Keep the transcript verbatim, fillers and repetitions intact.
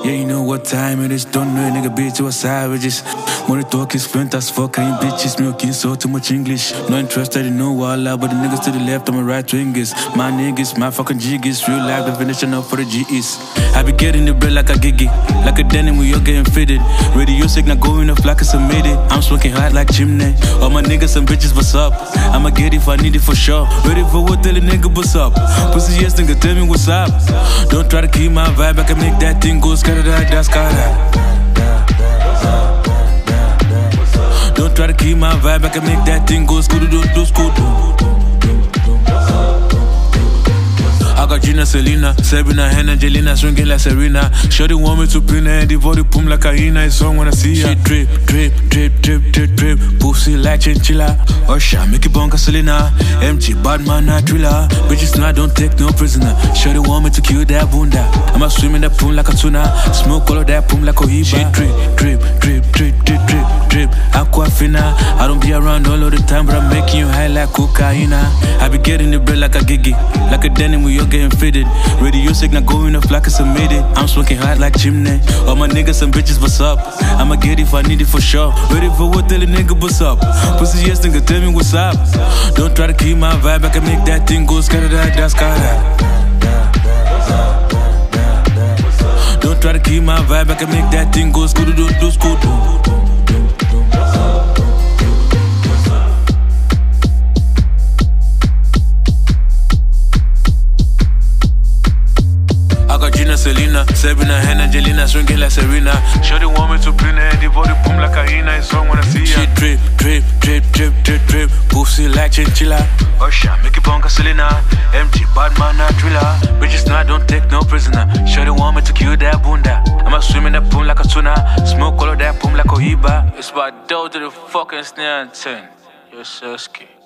Yeah, you know what time it is. Don't know a nigga bitch, you are savages. Money talk is fluent as fuck. I ain't bitches milking so too much English. No interested in no walla, but the niggas to the left, on my right wingers. My niggas, my fucking jiggies. Real life definition up for the G Es. I be getting the bread like a giggy. Like a denim, we all getting fitted. Radio signal going off like it's submitted. I'm smoking hot like chimney. All my niggas and bitches, what's up? I'ma get it if I need it for sure. Ready for what, tell a nigga what's up. Pussy yes, nigga, tell me what's up. Don't try to keep my vibe, I can make that thing go scatter that, that's Don't try to keep my vibe, I can make that thing go scoo-doo-doo, scoo-doo. I got Gina, Selena, Sabrina, and Angelina, swinging like Serena. Shorty want me to pin her and devote the pum like a hyena. It's on when I see her. She drip, drip, drip, drip, drip, drip. Pussy like chinchilla. Osha, make it bonka Selena. M G, bad man, not thriller. Bitches now don't take no prisoner. Shorty want me to kill that bunda. I'ma swim in that pum like a tuna. Smoke all of that pum like Cohiba. She drip, drip, drip, drip, drip, drip, drip. Aquafina. I don't be around all of the time, but I'm making you high like cocaine. I be getting the bread like a giggy. Like a denim, we all getting fitted. Radio signal going off like it's submitted. I'm smoking hot like chimney. All my niggas and bitches, what's up? I'ma get it if I need it for sure. Ready for what, tell a nigga what's up. Pussy yes, nigga, tell me what's up. Don't try to keep my vibe, I can make that thing go scatter that, that's Don't try to keep my vibe, I can make that thing go scoo-doo-doo, scoo-doo. Selena, Sabrina, and Angelina, swinging like Serena. Shorty want me to pin her and devote the pum like a hyena. It's on when I see her. She drip, drip, drip, drip, drip, drip. Pussy like chinchilla. Osha, make it bonka Selena. M G, bad man, not thriller. Bitches now don't take no prisoner. Shorty want me to kill that bunda. I'ma swim in that pum like a tuna. Smoke all of that pum like Cohiba. It's about dough to the fucking snare and ten. You're so scared.